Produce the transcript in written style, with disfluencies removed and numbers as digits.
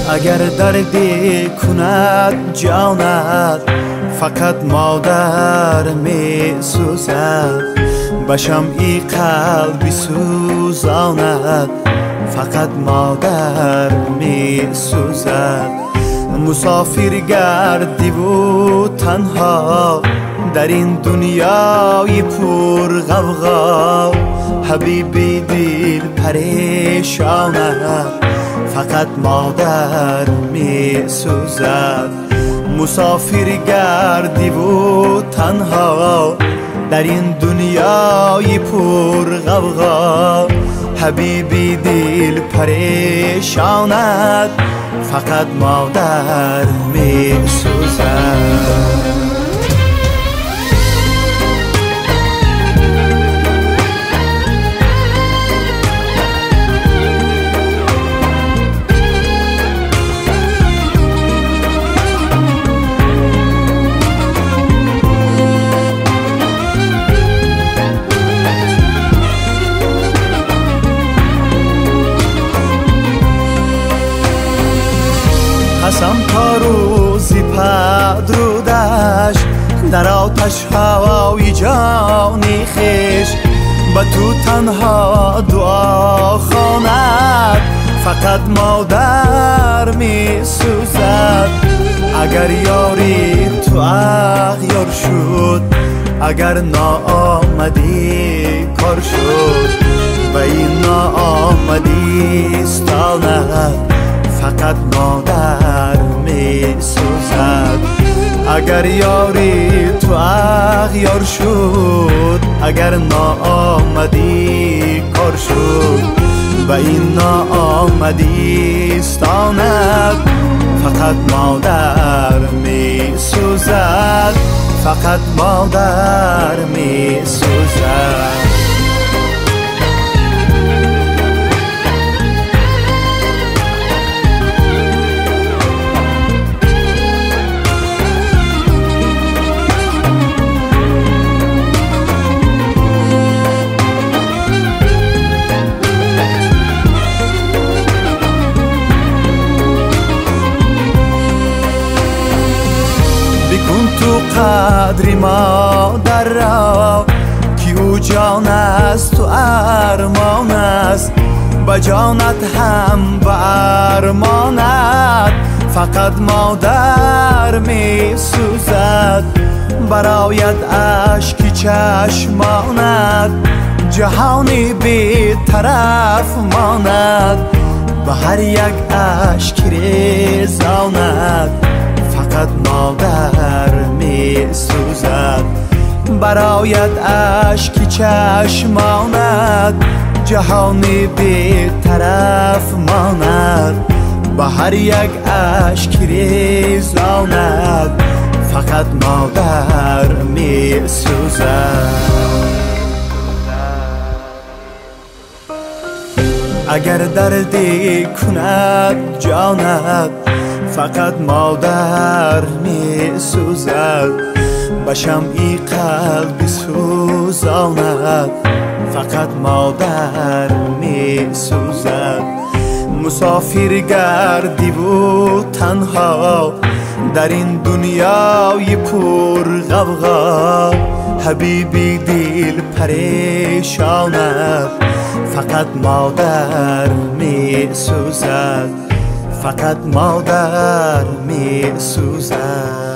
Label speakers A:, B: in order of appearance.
A: اگر دردی کند جانت فقط مادر می سوزد، به شمعی قلبی سوزاند فقط مادر می سوزد. مسافر گردی و تنها در این دنیای پر غوغا، حبیبی دل پریشانت فقط مادر می سوزد. مسافر گردی و تنها در این دنیای پر غوغا، حبیبی دل پریشانت فقط مادر می سوزد. قسم تا روزی پدرودش در آتش هوای جانی خویش، به تو تنها دعا خواند فقط مادر می سوزد. اگر یاری تو اغیار شد، اگر ناآمدی کار شد، و این ناآمدی استاند فقط مادر می سوزد. اگر یاری تو اغیار شد، اگر ناآمدی کار شد، و این ناآمدی استاند فقط مادر می سوزد، فقط مادر می سوزد. بکن تو قدر مادر را که او جان است تو ارمان است، به جانت هم به ارمانت فقط مادر می سوزد. برایت اشک چشمانت جهانی بی طرف ماند، به هر یک اشک ریزاند فقط مادر می سوزد. برایت اشک چشمانت جهانی بی طرف ماند، به هر یک اشک ریزاند فقط مادر می سوزد. اگر دردی کند جانت فقط مادر می سوزد، به شمعی قلبی سوزاند فقط مادر می سوزد. مسافر گردی و تنها در این دنیای پر غوغا، حبیبی دل پریشانت فقط مادر می سوزد، فقط مادر می سوزد.